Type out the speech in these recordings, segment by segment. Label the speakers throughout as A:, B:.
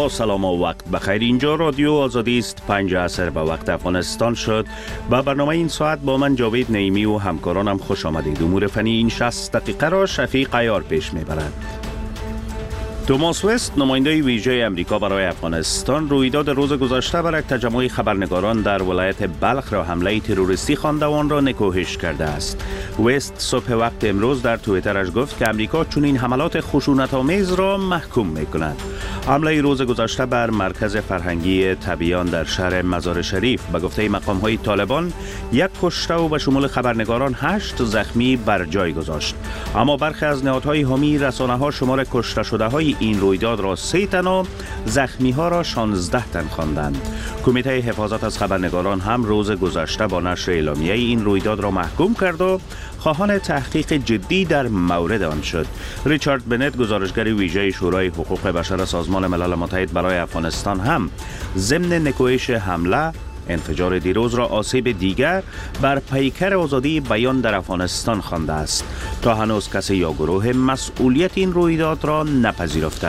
A: با سلام و وقت بخیر. اینجا رادیو آزادی است. 5 عصر به وقت افغانستان شد و برنامه این ساعت با من جاوید نعیمی و همکارانم خوش آمدید. امور فنی این 60 دقیقه را شفیق عیار پیش میبرد. توماس وست، نماینده ویژه امریکا برای افغانستان، رویداد روز گذشته بر یک تجمع خبرنگاران در ولایت بلخ را حمله تروریستی خوانده و آن را نکوهش کرده است. وست صبح وقت امروز در توییترش گفت که امریکا چنین حملات خشونت‌آمیز را محکوم می‌کند. حمله روز گذشته بر مرکز فرهنگی تبیان در شهر مزار شریف به گفته مقام‌های طالبان 1 کشته و به شمول خبرنگاران 8 زخمی بر جای گذاشت. اما برخی از نهادهای حامی رسانه‌ها شمار کشته شده‌های این رویداد را 3 تن و زخمی‌ها را 16 تن خواندند. کمیته حفاظت از خبرنگاران هم روز گذشته با نشر اعلامیه این رویداد را محکوم کرد و خواهان تحقیق جدی در مورد آن شد. ریچارد بنت، گزارشگر ویژه شورای حقوق بشر سازمان ملل متحد برای افغانستان، هم ضمن نکوهش حمله انفجار دیروز را آسیب دیگر بر پیکر آزادی بیان در افغانستان خوانده است. تا هنوز کسی یا گروه مسئولیت این رویداد را نپذیرفته.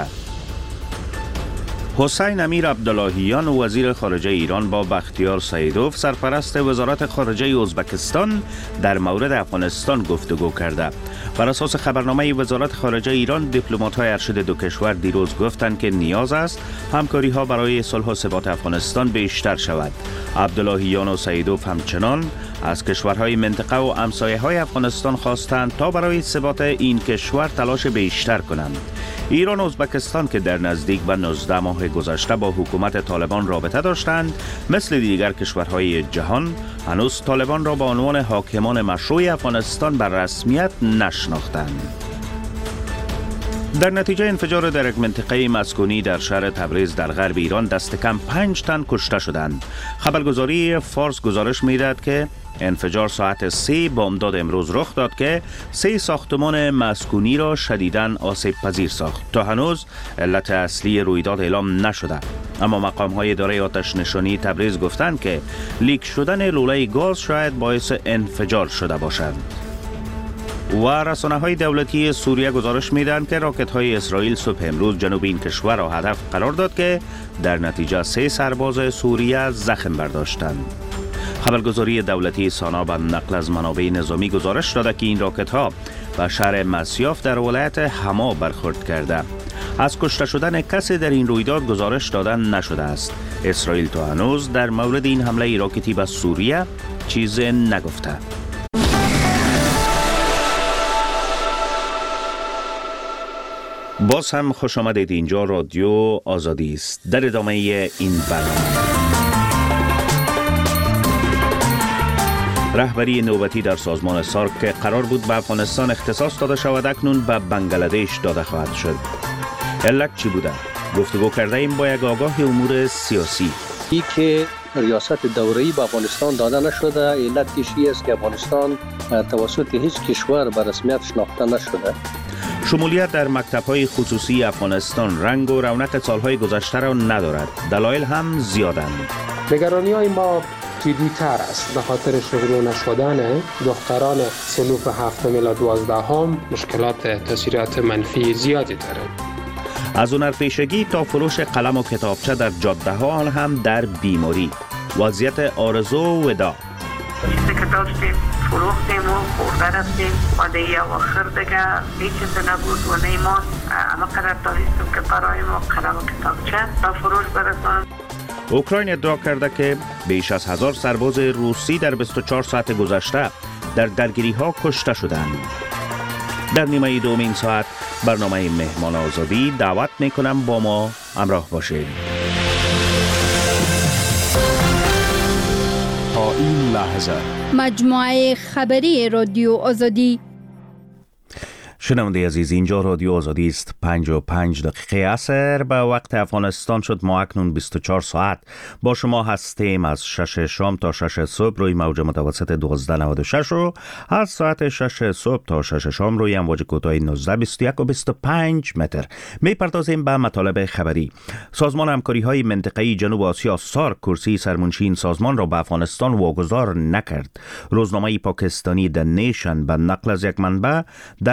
A: حسین امیر عبداللهیان، وزیر خارجه ایران، با بختیار سیدوف، سرپرست وزارت خارجه ازبکستان، در مورد افغانستان گفتگو کرده. بر اساس خبرنامه وزارت خارجه ایران، دیپلمات‌های ارشد دو کشور دیروز گفتند که نیاز است همکاری‌ها برای صلح و ثبات افغانستان بیشتر شود. عبداللهیان و سیدوف همچنان از کشورهای منطقه و همسایه‌های افغانستان خواستند تا برای ثبات این کشور تلاش بیشتر کنند. ایران و ازبکستان که در نزدیک به 19 ماه گذشته با حکومت طالبان رابطه داشتند، مثل دیگر کشورهای جهان هنوز طالبان را به عنوان حاکمان مشروع افغانستان بر رسمیت نشناختند. در نتیجه انفجار در یک منطقه مسکونی در شهر تبریز در غرب ایران دست کم 5 تن کشته شدند. خبرگزاری فارس گزارش می‌دهد که انفجار ساعت 3 بامداد امروز رخ داد که 3 ساختمان مسکونی را شدیداً آسیب پذیر ساخت. تا هنوز علت اصلی رویداد اعلام نشده، اما مقام‌های اداره آتش نشانی تبریز گفتند که لیک شدن لوله گاز شاید باعث انفجار شده باشد. و رسانه‌های دولتی سوریه گزارش می‌دهند که راکت‌های اسرائیل صبح امروز جنوب این کشور را هدف قرار داد که در نتیجه 3 سرباز سوریه زخم برداشتند. خبرگزاری دولتی سانا به نقل از منابع نظامی گزارش داده که این راکت‌ها به شهر مسیاف در ولایت حما برخورد کرده. از کشته شدن کسی در این رویداد گزارش دادن نشده است. اسرائیل تا هنوز در مورد این حمله راکتی به سوریه چیزی نگفته. باز هم خوش آمدید. اینجا رادیو آزادی است. در ادامه این برنامه، رهبری نوبتی در سازمان سارک که قرار بود به افغانستان اختصاص داده شود اکنون به بنگلادش داده خواهد شد. علت چی بوده؟ گفتگو کرده ایم با یک آگاه امور سیاسی.
B: ای که ریاست دوره‌ای به افغانستان داده نشده، علتش این است که افغانستان توسط هیچ کشور به رسمیت شناخته نشده.
A: شمولیت در مکتب‌های خصوصی افغانستان رنگ و رونق سالهای گذشته را ندارد. دلایل هم زیادند.
C: نگرانی‌های ما جدی‌تر است. به خاطر شغلو نشدن دختران صنوف 7 الی 12 مشکلات تاثیرات منفی زیادی دارند.
A: از هنرپیشگی تا فروش قلم و کتابچه در جاده‌ها، آن هم در بیماری. وضعیت آرزو و ودا.
D: فروختیم و خورده رفتیم و دیگه آخر دیگه هیچ چیز نبود و نیمان اما قدر داریستم که برای ما قلم و کتابچه تا فروش برسان.
A: اوکراین ادعا کرده که بیش از 1000 سرباز روسی در 24 ساعت گذشته در درگیری ها کشته شدند. در نیمه دوم این ساعت برنامه مهمان آزادی دعوت میکنم با ما همراه باشید.
E: تا این لحظه
F: مجموعه خبری رادیو آزادی.
A: شنونده عزیز، اینجا رادیو آزادی است. 55 دقیقه عصر به وقت افغانستان شد. ما اکنون 24 ساعت با شما هستیم از 6 شام تا 6 صبح روی موج متوسط 1296 و از ساعت 6 صبح تا 6 شام روی امواج کوتاه 1921 و 25 متر. میپردازیم به مطالب خبری. سازمان همکاری های منطقه‌ای جنوب آسیا سارک کرسی سرمنشی این سازمان را به افغانستان واگذار نکرد. روزنامه پاکستانی د نیشن به نقل از یک منبع در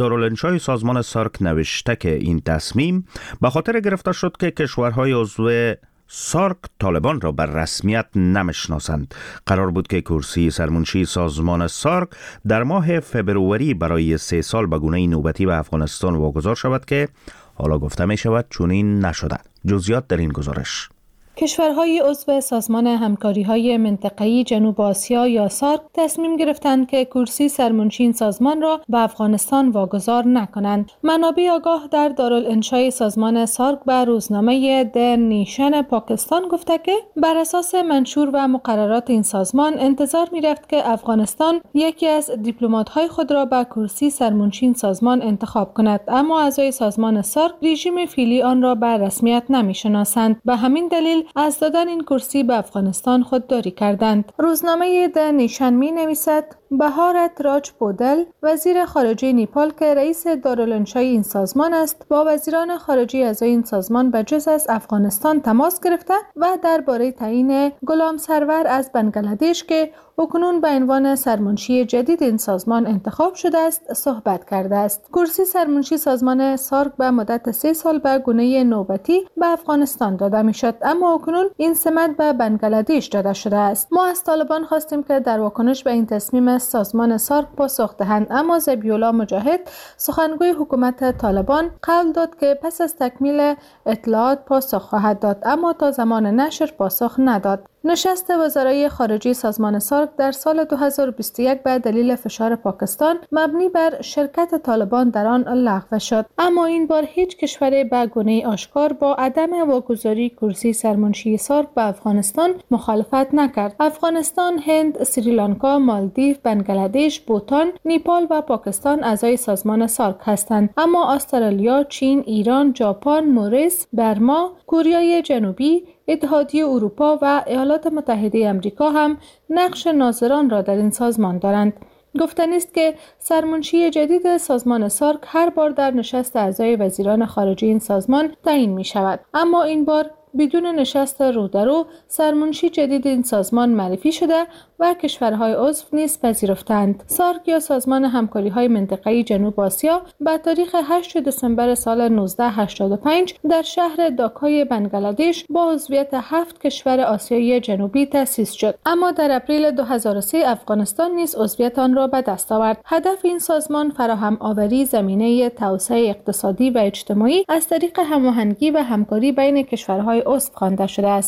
A: دارالانشای سازمان سارک نوشته که این تصمیم به خاطر گرفته شد که کشورهای عضو سارک طالبان را بر رسمیت نمیشناسند. قرار بود که کرسی سرمنشی سازمان سارک در ماه فبروری برای 3 سال به گونه نوبتی به افغانستان واگذار شود که حالا گفته می شود چنین نشده. جزئیات در این گزارش.
E: کشورهای عضو سازمان همکاری‌های منطقه‌ای جنوب آسیا یا سارک تصمیم گرفتند که کرسی سرمنشی این سازمان را به افغانستان واگذار نکنند. منابع آگاه در دارالانشای سازمان سارک به روزنامه د نیشن پاکستان گفته که بر اساس منشور و مقررات این سازمان انتظار می‌رفت که افغانستان یکی از دیپلمات‌های خود را به کرسی سرمنشی این سازمان انتخاب کند، اما اعضای سازمان سارک رژیم فعلی آن را به رسمیت نمی‌شناسند. به همین دلیل از دادن این کرسی به افغانستان خودداری کردند. روزنامه د نیشن می نویسد بهارت راج پودل وزیر خارجه نیپال که رئیس دارالانشای این سازمان است با وزیران خارجه اعضای این سازمان به جز از افغانستان تماس گرفته و درباره تعیین غلام سرور از بنگلادش که اکنون به عنوان سرمنشی جدید این سازمان انتخاب شده است صحبت کرده است. کرسی سرمنشی سازمان سارک به مدت 3 سال به گونه نوبتی به افغانستان داده می شد، اما اکنون این سمت به بنگلادش داده شده است. ما از طالبان خواستیم که در واکنش به این تصمیم سازمان سارک پاسخ دهند، اما ذبیح‌الله مجاهد سخنگوی حکومت طالبان قول داد که پس از تکمیل اطلاعات پاسخ خواهد داد، اما تا زمان نشر پاسخ نداد. نشست وزرای خارجه سازمان سارک در سال 2021 به دلیل فشار پاکستان مبنی بر شرکت طالبان در آن لغو شد، اما این بار هیچ کشور به گونه آشکار با عدم واگذاری کرسی سرمنشی سارک به افغانستان مخالفت نکرد. افغانستان، هند، سریلانکا، مالدیو، بنگلادش، بوتان، نیپال و پاکستان اعضای سازمان سارک هستند، اما استرالیا، چین، ایران، ژاپن، موریس، برما، کره جنوبی، اتحادیه اروپا و ایالات متحده آمریکا هم نقش ناظران را در این سازمان دارند. گفتنی است که سرمنشی جدید سازمان سارک هر بار در نشست اعضای وزیران خارجه این سازمان تعیین می شود، اما این بار بدون نشست رو در رو سرمنشی جدید این سازمان معرفی شده و کشورهای عضو نیز پذیرفتند. سارک یا سازمان همکاری‌های منطقه‌ای جنوب آسیا به تاریخ 8 دسامبر سال 1985 در شهر داکای بنگلادش با عضویت 7 کشور آسیای جنوبی تأسیس شد، اما در اپریل 2003 افغانستان نیز عضویت آن را به دست آورد. هدف این سازمان فراهم آوری زمینه توسعه اقتصادی و اجتماعی از طریق هماهنگی و همکاری بین کشورهای عضو خوانده شده است.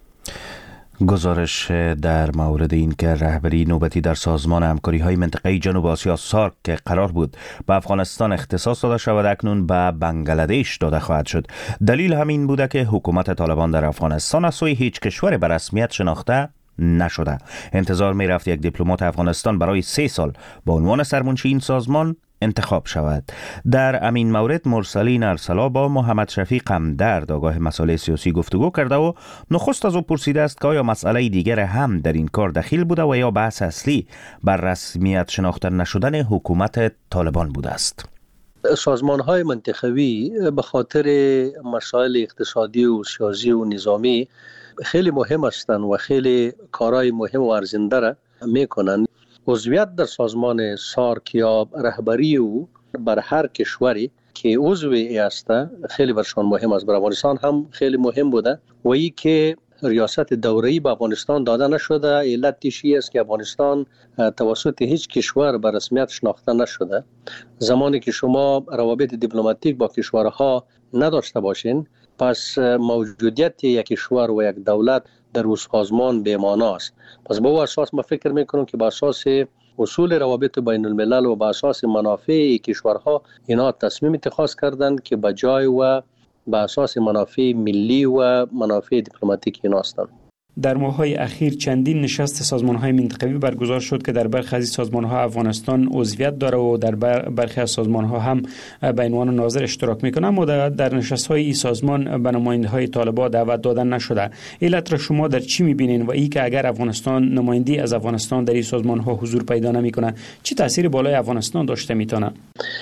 A: گزارش در مورد این که رهبری نوبتی در سازمان همکاری‌های منطقه‌ای جنوب آسیا سارک که قرار بود به افغانستان اختصاص داده شود اکنون به بنگلادش داده خواهد شد. دلیل همین بوده که حکومت طالبان در افغانستان از سوی هیچ کشور به رسمیت شناخته نشده. انتظار می رفت یک دیپلمات افغانستان برای 3 سال به عنوان سرمنشی این سازمان انتخاب شود. در امین مورد مرسلین ارسلا با محمد شفیق قمدرد آگاه مسائل سیاسی گفتگو کرده و نخست از او پرسیده است که آیا مسئله دیگر هم در این کار دخیل بوده و یا بحث اصلی بر رسمیت شناخته نشدن حکومت طالبان بوده است.
B: سازمان‌های منطقوی به خاطر مسائل اقتصادی و سیاسی و نظامی خیلی مهم هستند و خیلی کارهای مهم و ارزنده را میکنند. عضویت در سازمان سارک یا رهبری او بر هر کشوری که عضوی است خیلی برشان مهم است. بر افغانستان هم خیلی مهم بوده و ای که ریاست دوره‌ای به افغانستان داده نشده علتش است که افغانستان توسط هیچ کشور به رسمیت شناخته نشده. زمانی که شما روابط دیپلماتیک با کشورها نداشته باشین، پس موجودیت یک کشور و یک دولت در اون سازمان بی‌معنی است. پس با اون اساس ما فکر میکنم که با اساس اصول روابط بین الملل و با اساس منافع کشورها اینا تصمیم اتخاذ کردند که به جای و با اساس منافع ملی و منافع دیپلماتیک اینا هستند.
G: در ماه‌های اخیر چندین نشست سازمان‌های منطقوی برگزار شد که در برخی از سازمان‌ها افغانستان عضویت داره و در برخی از سازمان‌ها هم به عنوان ناظر اشتراک می‌کنه، اما در نشست‌های این سازمان به نماینده‌های طالبان دعوت دادن نشده. علت را شما در چی می‌بینین و ای که اگر افغانستان نمایندگی از افغانستان در این سازمان‌ها حضور پیدا نمی‌کنه چه تأثیری بالای افغانستان داشته می‌تونه؟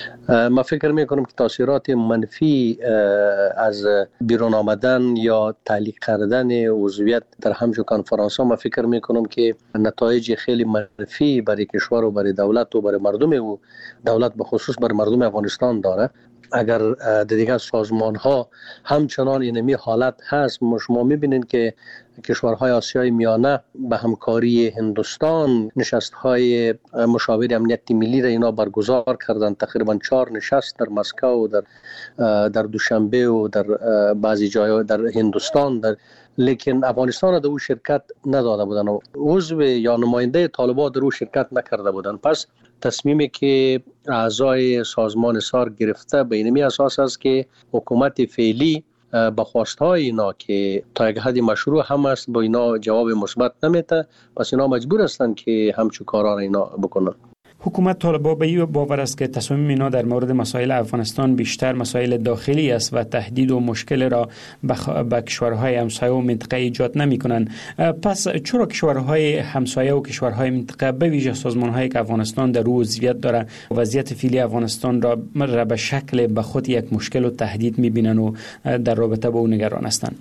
B: ما فکر می‌کنم که تاثیرات منفی از بیرون آمدن یا تعلیق کردن عضویت در همچون کنفرانس ها، من فکر میکنم که نتایج خیلی منفی برای کشور و برای دولت و برای مردم و دولت به خصوص برای مردم افغانستان داره. اگر دیگر سازمان ها همچنان اینمی حالت هست، شما میبینید که کشورهای آسیای میانه به همکاری هندوستان نشست های مشاور امنیت ملی را اینا برگزار کردن. تقریبا 4 نشست در مسکو و در دوشنبه و در بعضی جای در هندوستان لیکن افغانستان در او شرکت نداده بودن و عضو یا نماینده طالبان در او شرکت نکرده بودن. پس تصمیمی که اعضای سازمان سارک گرفته به اینمی اساس است که حکومت فعلی با خواستهای اینا که تا یک حدی مشروع هم است با اینا جواب مثبت نمیده، پس اینا مجبور هستند که همچون کارا اینا بکنن.
G: حکومت طالبان به این باور است که تصمیم اینا در مورد مسائل افغانستان بیشتر مسائل داخلی است و تهدید و مشکل را به کشورهای همسایه و منطقه ایجاد نمی کنند. پس چرا کشورهای همسایه و کشورهای منطقه به ویژه سازمان‌هایی که افغانستان در او عضویت داره وضعیت فعلی افغانستان را به شکل به خود یک مشکل و تهدید می‌بینند و در رابطه با او نگران هستند؟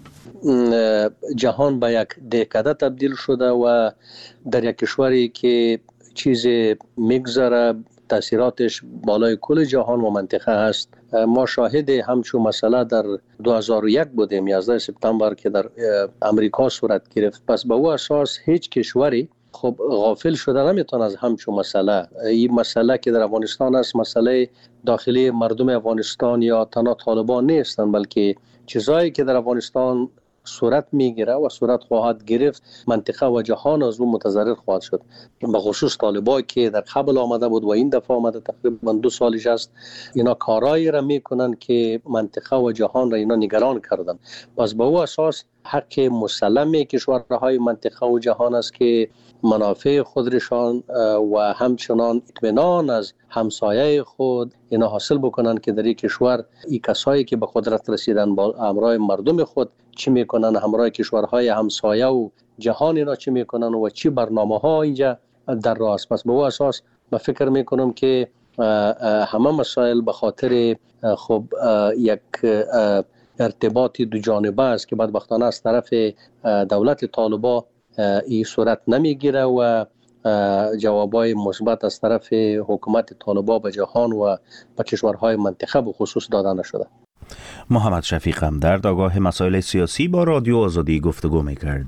B: جهان به یک دهکده تبدیل شده و در یک کشوری که چیز میگذره تاثیراتش بالای کل جهان و منطقه هست. ما شاهد همچون مسئله در 2001 بودیم، 11 سپتامبر که در امریکا صورت گرفت. پس به او اساس هیچ کشوری خب غافل شده نمیتونه از همچون مسئله. این مسئله که در افغانستان است مسئله داخلی مردم افغانستان یا تنها طالبان نیستند، بلکه چیزایی که در افغانستان صورت میگیره و صورت خواهد گرفت منطقه و جهان از اون متضرر خواهد شد. به خصوص طالبان که در قبل آمده بود و این دفعه آمده تقریبا 2 سالش است، اینا کارایی را میکنن که منطقه و جهان را اینا نگران کردن. پس به او اساس حق مسلم کشورهای منطقه و جهان است که منافع خودشان و همچنان اطمینان از همسایه خود اینا حاصل بکنن که در این کشور این کسایی که به قدرت رسیدن با همراه مردم خود چی میکنن، همراه کشورهای همسایه و جهان اینا چی میکنن و چی برنامه ها اینجا در راه است. پس به او اساس من فکر میکنم که همه مسائل به خاطر خب یک ارتباطی دو جانبه است که بدبختانه از طرف دولت طالبان این صورت نمیگیره و جوابای مثبت از طرف حکومت طالبان به جهان و به کشورهای منطقه به خصوص داده نشده.
A: محمد شفیق همدرد آگاه مسائل سیاسی با رادیو آزادی گفتگو میکرد.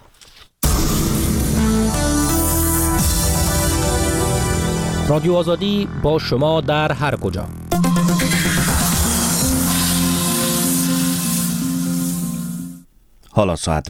H: رادیو آزادی با شما در هر کجا.
A: حالا ساعت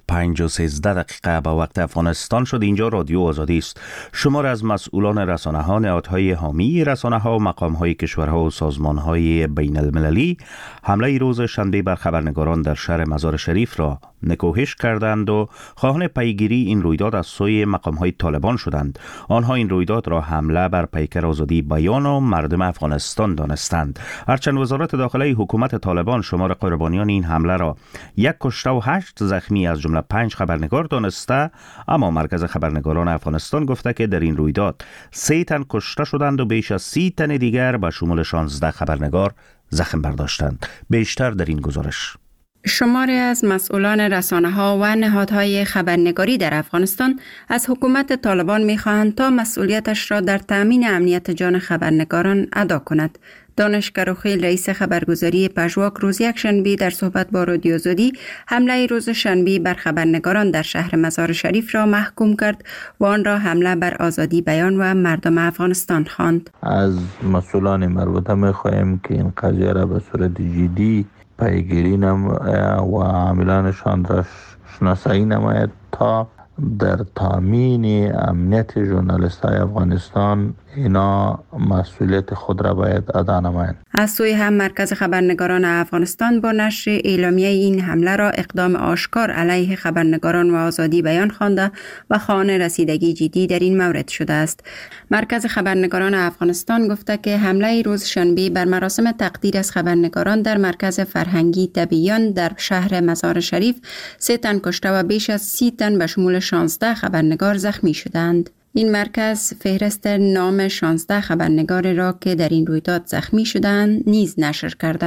A: 5:13 به وقت افغانستان شد. اینجا رادیو آزادی است. شمار از مسئولان رسانه‌ها، نهادهای حامی رسانه‌ها و مقام‌های کشورها و سازمان‌های بین المللی حمله روز شنبه بر خبرنگاران در شهر مزار شریف را نکوهش کردند و خواهان پیگیری این رویداد از سوی مقام‌های طالبان شدند. آنها این رویداد را حمله بر پیکر آزادی بیان و مردم افغانستان دانستند. هرچند وزارت داخلی حکومت طالبان شمار قربانیان این حمله را 1 کشته و 8 زخمی از جمله 5 خبرنگار دانسته، اما مرکز خبرنگاران افغانستان گفته که در این رویداد 3 تن کشته شدند و بیش از 30 تن دیگر به شمول 16 خبرنگار زخم برداشتند. بیشتر در این گزارش.
I: شماری از مسئولان رسانه‌ها و نهادهای خبرنگاری در افغانستان از حکومت طالبان می‌خواهند تا مسئولیتش را در تأمین امنیت جان خبرنگاران ادا کند. دانش کروخیل رئیس خبرگزاری پژواک روز یکشنبه در صحبت با رادیو آزادی حمله روز شنبه بر خبرنگاران در شهر مزار شریف را محکوم کرد و آن را حمله بر آزادی بیان و مردم افغانستان خواند.
J: از مسئولان مربوطه می‌خواهیم که این قضیه را به صورت جدی پیگیری و عاملانشان را شناسایی نماید تا در تامین امنیت ژورنالیست‌های افغانستان اینا مسئولیت خود را باید ادا نمایند.
I: از سوی هم مرکز خبرنگاران افغانستان با نشر اعلامیه این حمله را اقدام آشکار علیه خبرنگاران و آزادی بیان خوانده و خواهان رسیدگی جدی در این مورد شده است. مرکز خبرنگاران افغانستان گفته که حمله روز شنبه بر مراسم تقدیر از خبرنگاران در مرکز فرهنگی تبیان در شهر مزار شریف 3 تن کشته و بیش از 30 تن به شمول 16 خبرنگار زخمی شدند. این مرکز فهرست نام 16 خبرنگار را که در این رویداد زخمی شدند نیز نشر کرده است.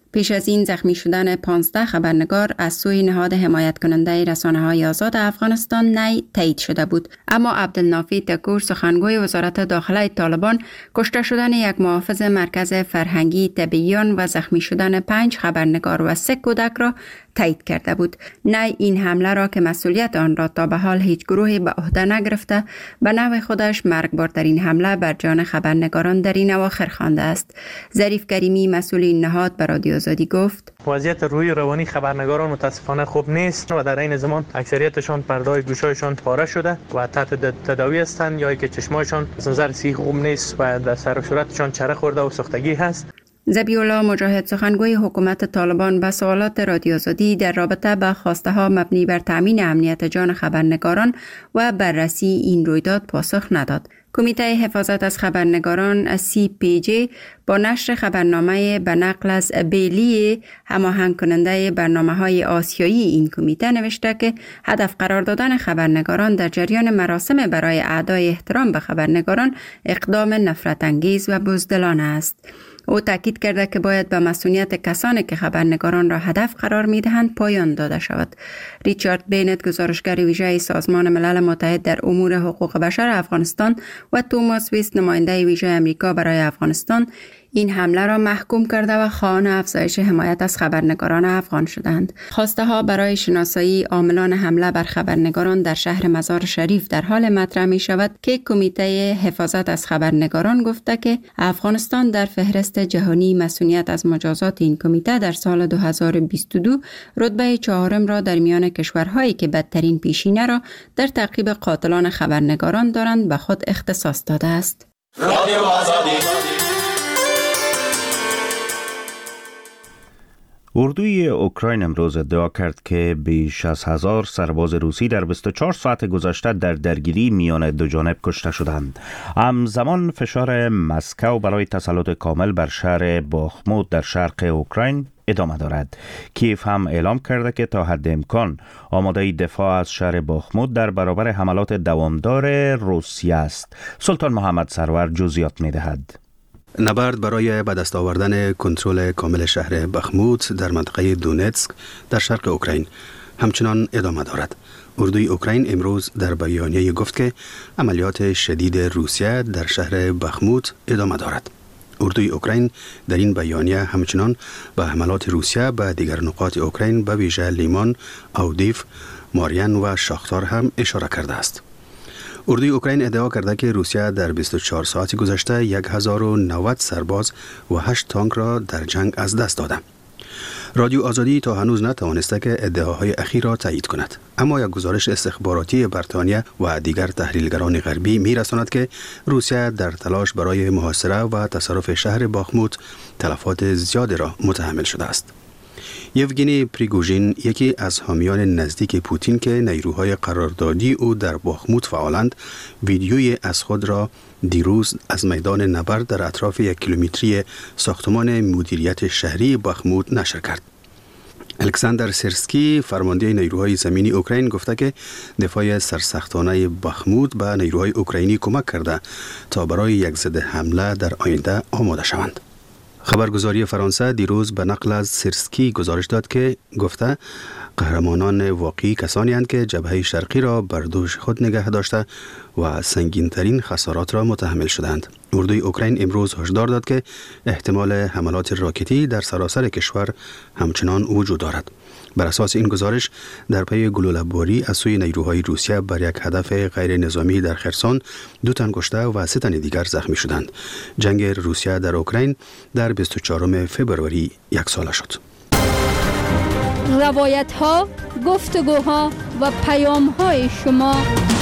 I: پیش از این زخمی شدن 15 خبرنگار از سوی نهاد حمایت کننده رسانه‌های آزاد افغانستان نی تایید شده بود. اما عبدالنافی تکور سخنگوی وزارت داخله طالبان کشته شدن یک محافظ مرکز فرهنگی تبیان و زخمی شدن 5 خبرنگار و 3 کودک را تایید کرده بود. نی این حمله را که مسئولیت آن را تا به حال هیچ گروهی به عهده نگرفته، به نوع خودش مرگبارترین حمله بر جان خبرنگاران در این اواخر خوانده است. ظریف کریمی مسئول این نهاد به رادیو آزادی گفت:
K: وضعیت روحی روانی خبرنگاران متاسفانه خوب نیست و در این زمان اکثریتشان پرده‌های گوشایشان پاره شده و تحت تداوی هستند یا که چشمایشان از نظر صحی خوب نیست و در سر و صورتشان چره خورده و سوختگی هست.
I: ذبیح‌الله مجاهد سخنگوی حکومت طالبان به سوالات رادیو آزادی در رابطه با خواسته ها مبنی بر تامین امنیت جان خبرنگاران و بررسی این رویداد پاسخ نداد. کمیته حفاظت از خبرنگاران CPJ با نشر خبرنامه به نقل از بیلی هماهنگ کننده برنامه‌های آسیایی این کمیته نوشته که هدف قرار دادن خبرنگاران در جریان مراسم برای اعدای احترام به خبرنگاران اقدام نفرت انگیز و بزدلانه است. او تاکید کرده که باید به مسئولیت کسانی که خبرنگاران را هدف قرار می‌دهند پایان داده شود. ریچارد بینت گزارشگر ویژه سازمان ملل متحد در امور حقوق بشر افغانستان و توماس ویست نماینده ویژه امریکا برای افغانستان این حمله را محکوم کرده و خواهان افزایش حمایت از خبرنگاران افغان شدند. خواسته ها برای شناسایی عاملان حمله بر خبرنگاران در شهر مزار شریف در حال مطرح می شود که کمیته حفاظت از خبرنگاران گفته که افغانستان در فهرست جهانی مسئولیت از مجازات این کمیته در سال 2022 رتبه 4 را در میان کشورهایی که بدترین پیشینه را در تعقیب قاتلان خبرنگاران دارند به خود اختصاص داده است.
A: اردوی اوکراین امروز ادعا کرد که بیش از 1000 سرباز روسی در 24 ساعت گذشته در درگیری میان دو جانب کشته شدند. همزمان فشار مسکو برای تسلط کامل بر شهر باخموت در شرق اوکراین ادامه دارد. کیف هم اعلام کرده که تا حد امکان آماده دفاع از شهر باخموت در برابر حملات دوامدار روسیه است. سلطان محمد سرور جزئیات می‌دهد.
L: نبرد برای به دست آوردن کنترل کامل شهر بخموت در منطقه دونتسک در شرق اوکراین همچنان ادامه دارد. اردوی اوکراین امروز در بیانیه گفت که عملیات شدید روسیه در شهر بخموت ادامه دارد. اردوی اوکراین در این بیانیه همچنان به حملات روسیه به دیگر نقاط اوکراین به ویژه لیمان، اودیف، ماریان و شاختار هم اشاره کرده است. اردوی اوکراین ادعا کرده که روسیه در 24 ساعت گذشته 1090 سرباز و 8 تانک را در جنگ از دست داده. رادیو آزادی تا هنوز نتوانسته که ادعاهای اخیر را تایید کند، اما یک گزارش استخباراتی بریتانیا و دیگر تحلیلگران غربی می‌رساند که روسیه در تلاش برای محاصره و تصرف شهر باخموت تلفات زیادی را متحمل شده است. یوگینی پریگوژین، یکی از حامیان نزدیک پوتین که نیروهای قراردادی او در باخموت فعالند، ویدیویی از خود را دیروز از میدان نبرد در اطراف 1 کیلومتری ساختمان مدیریت شهری باخموت نشر کرد. الکساندر سرسکی، فرمانده نیروهای زمینی اوکراین، گفته که دفاع سرسختانه باخموت به نیروهای اوکراینی کمک کرده تا برای یک ضد حمله در آینده آماده شوند. خبرگزاری فرانسه دیروز به نقل از سرسکی گزارش داد که گفته قهرمانان واقعی کسانی هستند که جبهه شرقی را بر دوش خود نگه داشته و سنگین‌ترین خسارات را متحمل شدند. اردوی اوکراین امروز هشدار داد که احتمال حملات راکتی در سراسر کشور همچنان وجود دارد. بر اساس این گزارش در پی گلوله‌باری از سوی نیروهای روسیه بر یک هدف غیر نظامی در خرسون 2 تن کشته و 3 تن دیگر زخمی شدند. جنگ روسیه در اوکراین در 24 فبروری 1 ساله شد.
F: روایت ها، گفتگوها و پیام های شما.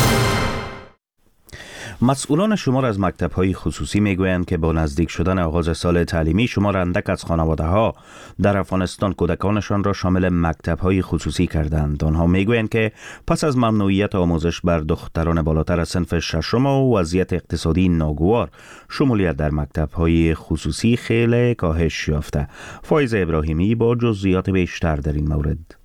A: مسئولان شمار از مکتب‌های خصوصی میگویند که با نزدیک شدن آغاز سال تعلیمی شمار اندک از خانواده‌ها در افغانستان کودکانشان را شامل مکتب‌های خصوصی کردند. آنها میگویند که پس از ممنوعیت آموزش بر دختران بالاتر از صنف ششم و وضعیت اقتصادی ناگوار، شمولیت در مکتب‌های خصوصی خیلی کاهش یافته. فایز ابراهیمی با جزئیات بیشتر در این مورد.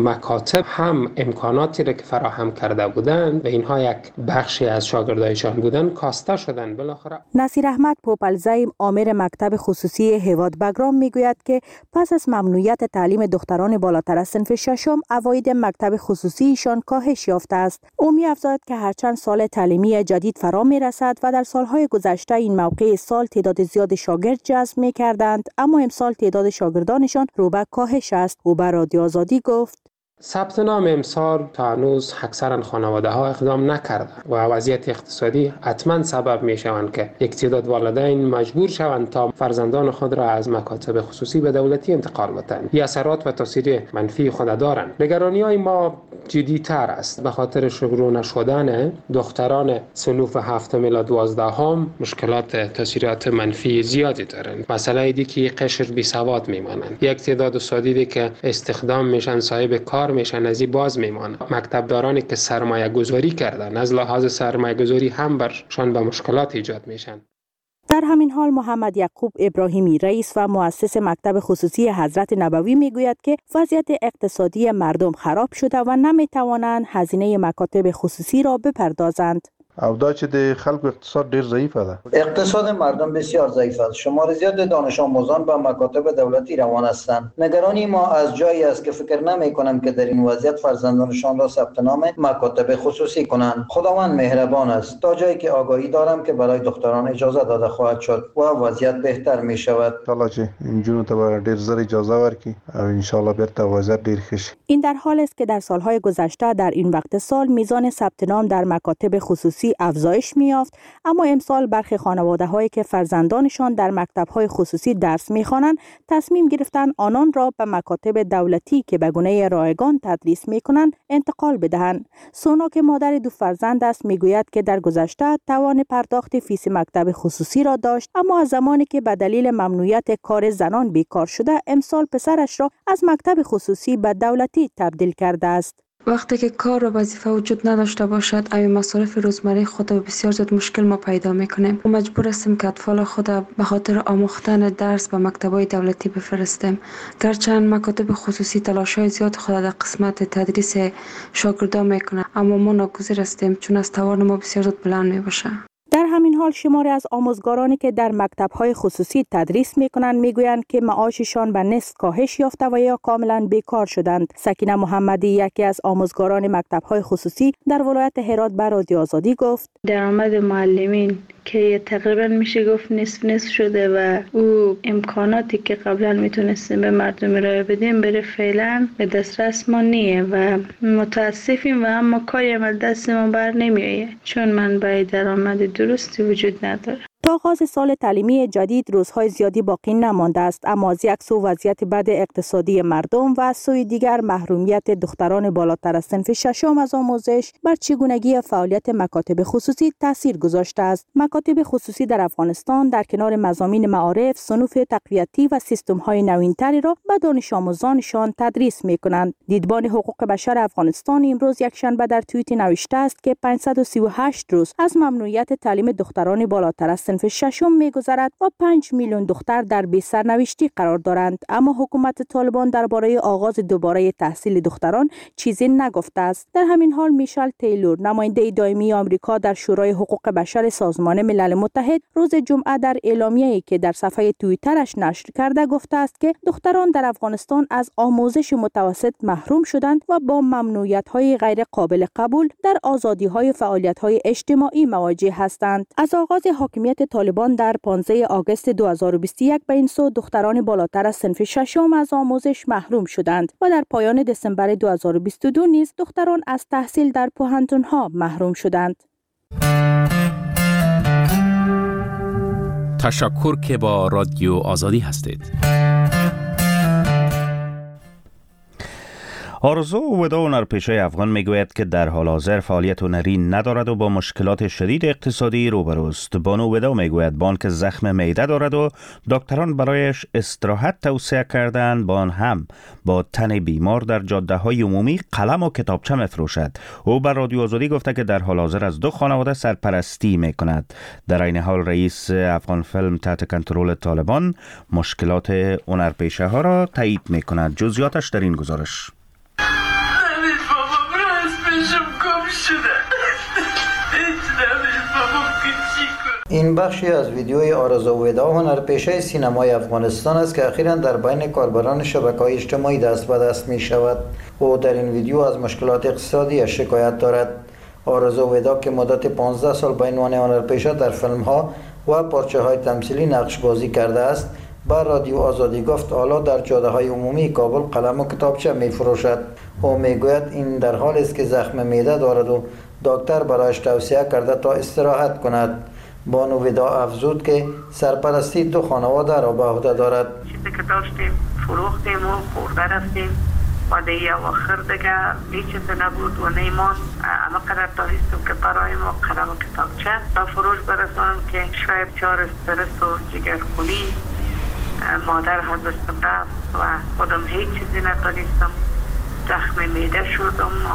C: مکاتب هم امکاناتی را که فراهم کرده بودند و اینها یک بخشی از شاگردایشان بودند کاسته شدند. بالاخره
M: نصیر احمد پوپلزی آمر مکتب خصوصی هیواد بگرام میگوید که پس از ممنوعیت تعلیم دختران بالاتر از صنف ششم عواید مکتب خصوصیشان کاهش یافته است. او می‌افزاید که هرچند سال تعلیمی جدید فرا می‌رسد و در سالهای گذشته این موقع سال تعداد زیاد شاگرد جذب می‌کردند، اما امسال تعداد شاگردانشان رو به کاهش است. او به رادیو آزادی گفت:
C: ثبت نام امسال تا هنوز اکثرا خانواده ها اقدام نکردند و وضعیت اقتصادی حتما سبب می شوند که یک تعداد والدین مجبور شوند تا فرزندان خود را از مکاتب خصوصی به دولتی انتقال بدهند. این اثرات و تاثیر منفی خود دارند. نگرانی های ما جدی‌تر است به خاطر شروع نشدن دختران صنوف 7 الی 12 مشکلات تاثیرات منفی زیادی دارند. مسئله دیگه که قشر بی سواد میمانند. یک تعداد اساتیدی که استخدام میشن صاحب کار میشن از این باز میمانند. مکتبدارانی که سرمایه گذاری کردن از لحاظ سرمایه گذاری هم برشان به مشکلات ایجاد میشن.
M: در همین حال محمد یعقوب ابراهیمی رئیس و مؤسس مکتب خصوصی حضرت نبوی میگوید که وضعیت اقتصادی مردم خراب شده و نمیتوانند هزینه مکاتب خصوصی را بپردازند.
N: او دا چې د خلکو اقتصاد ډیر ضعیف ده.
O: اقتصاد مردم بسیار ضعیف است. شمار زیاد دانش آموزان به مکاتب دولتی روان هستند. نگرانی ما از جایی است که فکر نمی کنم که در این وضعیت فرزندانشان را ثبت نام مکاتب خصوصی کنند. خداوند مهربان است. تا جایی که آگاهی دارم که برای دختران اجازه داده خواهد شد و وضعیت بهتر می شود.
N: ان شاء الله چې انجونو ته ډیر زر اجازه ورکړي او ان شاء الله بیرته وضعیت ډیر ښه شي.
M: این در حال است که در سالهای گذشته در این وقت سال میزان ثبت نام در مکاتب خصوصی افزایش می‌یافت، اما امسال برخی خانواده‌هایی که فرزندانشان در مکتب‌های خصوصی درس می‌خوانند تصمیم گرفتند آنان را به مکاتب دولتی که به گونه رایگان تدریس می‌کنند انتقال بدهند. سونا که مادر دو فرزند است میگوید که در گذشته توان پرداخت فیس مکتب خصوصی را داشت، اما از زمانی که به دلیل ممنوعیت کار زنان بیکار شده امسال پسرش را از مکتب خصوصی به دولتی تبدیل کرده است.
P: وقتی که کار و وظیفه وجود نداشته باشد او مصارف روزمره خود و بسیار زیاد مشکل ما پیدا میکنیم و مجبور هستیم که اطفال خود به خاطر آموختن درس به مکتب‌های دولتی بفرستیم. گرچند مکاتب خصوصی تلاش‌های زیاد خود در قسمت تدریس شاگردان میکنه، اما ما ناگزیر هستیم چون از توان ما بسیار زیاد بلند میباشه.
M: در همین حال شماری از آموزگارانی که در مکتب‌های خصوصی تدریس می‌کنند می‌گویند که معاششان به نصف کاهش یافته و یا کاملا بیکار شدند. سکینه محمدی یکی از آموزگاران مکتب‌های خصوصی در ولایت هرات به رادیو آزادی گفت:
Q: درآمد معلمین که تقریبا میشه گفت نصف شده و او امکاناتی که قبلا میتونستیم به مردم ارائه بدیم بره فعلا به دسترس ما نیه و متاسفیم و اما کاری عمل دست ما بر نمیایه چون منبع درآمد درستی وجود نداره.
M: تا آغاز سال تعلیمی جدید روزهای زیادی باقی نمانده است، اما از یک سو وضعیت بد اقتصادی مردم و از سوی دیگر محرومیت دختران بالاتر از صنف ششم از آموزش بر چگونگی فعالیت مکاتب خصوصی تاثیر گذاشته است. مکاتب خصوصی در افغانستان در کنار مضامین معارف، صنوف تقویتی و سیستم‌های نوین‌تری را به دانش آموزانشان تدریس می‌کنند. دیدبان حقوق بشر افغانستان امروز یکشنبه در توییت نوشته است که 538 روز از ممنوعیت تعلیم دختران بالاتر از صنف ششم می‌گذرد و 5 میلیون دختر در بی سرنوشتی قرار دارند، اما حکومت طالبان درباره آغاز دوباره تحصیل دختران چیزی نگفته است. در همین حال میشل تیلور نماینده دائمی آمریکا در شورای حقوق بشر سازمان ملل متحد روز جمعه در اعلامیه‌ای که در صفحه توییترش نشر کرده گفته است که دختران در افغانستان از آموزش متوسط محروم شدند و با ممنوعیت‌های غیر قابل قبول در آزادی‌های فعالیت‌های اجتماعی مواجه هستند. از آغاز حاکمیت طالبان در 15 آگوست 2021 به این سو دختران بالاتر از صنف ششم از آموزش محروم شدند و در پایان دسامبر 2022 نیز دختران از تحصیل در پوهنتون‌ها محروم شدند.
H: تشکر که با رادیو آزادی هستید.
A: آرزو ودا هنرپیشه افغان میگوید که در حال حاضر فعالیت هنری ندارد و با مشکلات شدید اقتصادی روبروست. بانو ودا میگوید بانک زخم معده دارد و دکتران برایش استراحت توصیه کردند. بان هم با تن بیمار در جاده های عمومی قلم و کتابچه میفروشد. او بر رادیو آزادی گفته که در حال حاضر از 2 خانواده سرپرستی میکند. در این حال رئیس افغان فیلم تحت کنترل طالبان مشکلات هنرپیشه ها را تایید میکند. جزئیاتش در این گزارش.
O: این بخشی از ویدیوی آرزو ودا هنرپیشه سینمای افغانستان است که اخیراً در بین کاربران شبکه‌های اجتماعی دست به دست می شود. او در این ویدیو از مشکلات اقتصادی شکایت دارد. آرزو ودا که مدت 15 سال به عنوان هنرپیشه در فیلم‌ها و پارچه‌های تمثیلی نقش بازی کرده است، با رادیو آزادی گفت حالا در جاده‌های عمومی کابل قلم و کتابچه می‌فروشد. او می‌گوید این در حالی است که زخم معده دارد و دکتر برایش توصیه کرده تا استراحت کند. بانو ودا افزود که سرپرستی 2 خانواده را به عهده دارد.
D: چیزی که داشتیم فروختیم و خورده رفتیم و دیگه آخر دیگه هیچ چیز نبود و نیمان. اما قدر دانستم که برای ما قلم و کتابچه به فروش برسانم که شاید 4 استرس و جگرخونی مادر حضرتم رفت و خودم هیچ چیزی ندانستم. زخم معده شدم و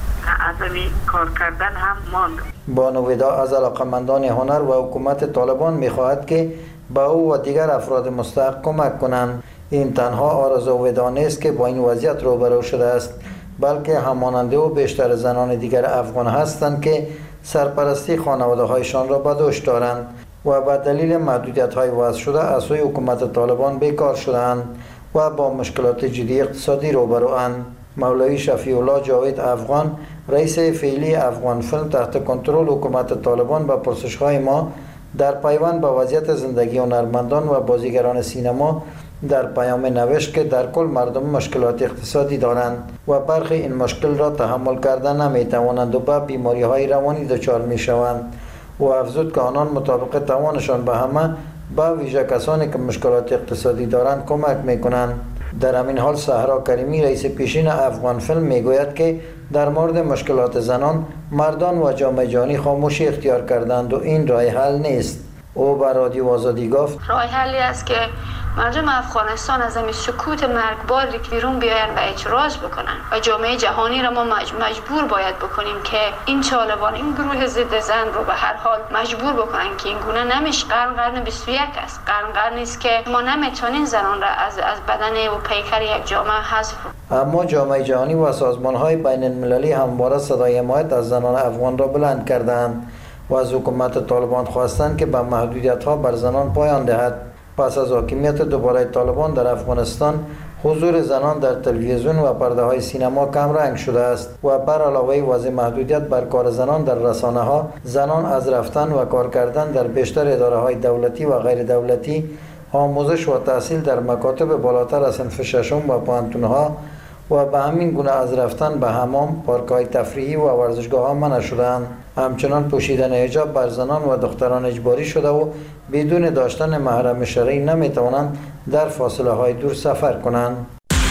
D: از این کار کردن هم ماندم.
O: بانو ودا از علاقمندان هنر و حکومت طالبان می‌خواهد که به او و دیگر افراد مستحق کمک کنند. این تنها آرزو ودا نیست که با این وضعیت روبرو شده است، بلکه همانند او بیشتر زنان دیگر افغان هستند که سرپرستی خانواده‌هایشان را به دوش دارند و به دلیل محدودیت‌های وضع شده از سوی حکومت طالبان بیکار شده‌اند و با مشکلات جدی اقتصادی روبروند. مولوی شفیع الله جاوید افغان، رئیس فعلی افغان فیلم تحت کنترل حکومت طالبان، به پرسش‌های ما در پیوند به وضعیت زندگی هنرمندان و بازیگران سینما در پیام نوشت که در کل مردم مشکلات اقتصادی دارند و برخی این مشکل را تحمل کردن نمی‌توانند و به بیماری‌های روانی دچار می‌شوند. و افزود که آنان مطابق توانشان به همه به ویژه کسانی که مشکلات اقتصادی دارند کمک می‌کنند. در همین حال صحرا کریمی، رئیس پیشین افغان فیلم، میگوید که در مورد مشکلات زنان مردان و جامعه جهانی خاموشی اختیار کردند و این راه حل نیست. او به رادیو آزادی گفت
R: راه حلی است که مردم افغانستان از این سکوت مرگباری که بیرون بیاین و اعتراض بکنن و جامعه جهانی را ما مجبور باید بکنیم که این طالبان، این گروه ضد زن رو به هر حال مجبور بکنن که این گونه نمیشه. قرن 21 است. قرن است که ما نمیتونیم زنان را از بدن و پیکر یک جامعه حذف کنیم.
O: اما جامعه جهانی و سازمان‌های بین المللی همواره صدای حمایت از زنان افغان را بلند کردند و از حکومت طالبان خواستند که به محدودیت‌ها بر زنان پایان دهد. پس از حاکمیت دوباره طالبان در افغانستان، حضور زنان در تلویزیون و پرده‌های سینما کم رنگ شده است و بر علاوه وضع محدودیت بر کار زنان در رسانه‌ها، زنان از رفتن و کار کردن در بیشتر اداره‌های دولتی و غیر دولتی، آموزش و تحصیل در مکاتب بالاتر از صنف ششم و پانتون‌ها و به همین گونه از رفتن به حمام، پارک‌های تفریحی و ورزشگاه‌ها منع شده‌اند. همچنان پوشیدن حجاب بر زنان و دختران اجباری شده و بدون داشتن محرم شرعی نمی‌توانند در فاصله‌های دور سفر کنند.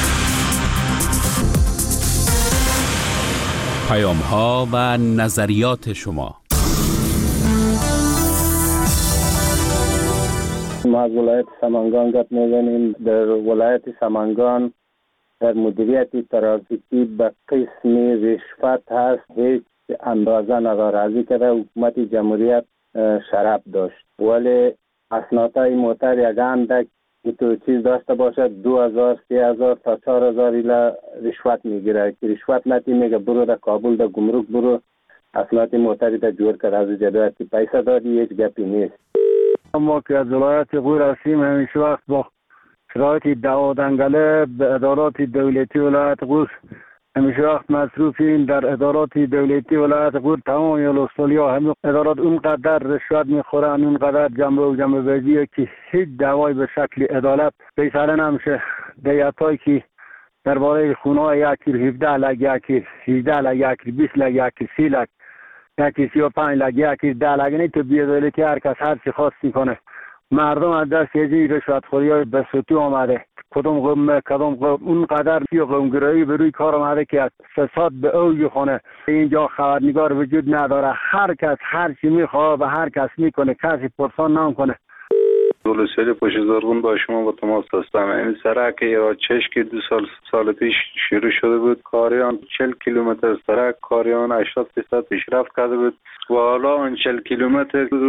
S: پیام‌ها و نظریات شما.
T: ما از ولایت سمنگان گپ می‌زنیم. در ولایت سمنگان در مدیریت ترافیکی به قسم رشوت هست، هیچ اندازه نداره. که حکومت جمهوریت شراب داشت، ولی اسنادهای موتر یک اندک تو چیز داشته باشد 2000 3000 تا 4000 ایلا رشوت میگیره. که رشوت نتی میگه برو در کابل در گمرک برو اسناد موتری تا جور کرد. از جدویت که پیسه دادی هیچ گپی نیست.
U: ما که از ولایت غور هستیم، همیشه وقت با شرایط دعوادنگله به ادارات دولتی ولایت غور همیشه وقت مصروفیم. در ادارات دولتی ولایت غور تمام ولسوالی‌ها همه ادارات اونقدر رشوت میخورن، اونقدر جمع بازیه که هیچ دعوای به شکل عدالت بیچاره نمیشه. دیتایی که درباره خونه‌های یکی 17 لک، یکی 18 لک، یکی 20 لک، یکی 30 لک، یکی 35 لک، یکی 10 لک، نه تو بی‌عدالتی هر کس هر چی خواست میکنه. مردم از دست یه رشوت خوری به سطوح آمده. کدام قوم اونقدر قومگرایی به روی کار آمده که از فساد به اوج خونه. اینجا خبرنگار وجود نداره. هر کس هر چی میخواد به هر کس میکنه، کسی پرسان نمیکنه.
V: ولسوالی پشت زرغون با شما با تماس هستم. این سرک یا چشکی 2 سال پیش شروع شده بود. کاریان 40 کیلومتر سرک، کاریان 80% پیشرفت کرده بود و حالا اون 40 کیلومتر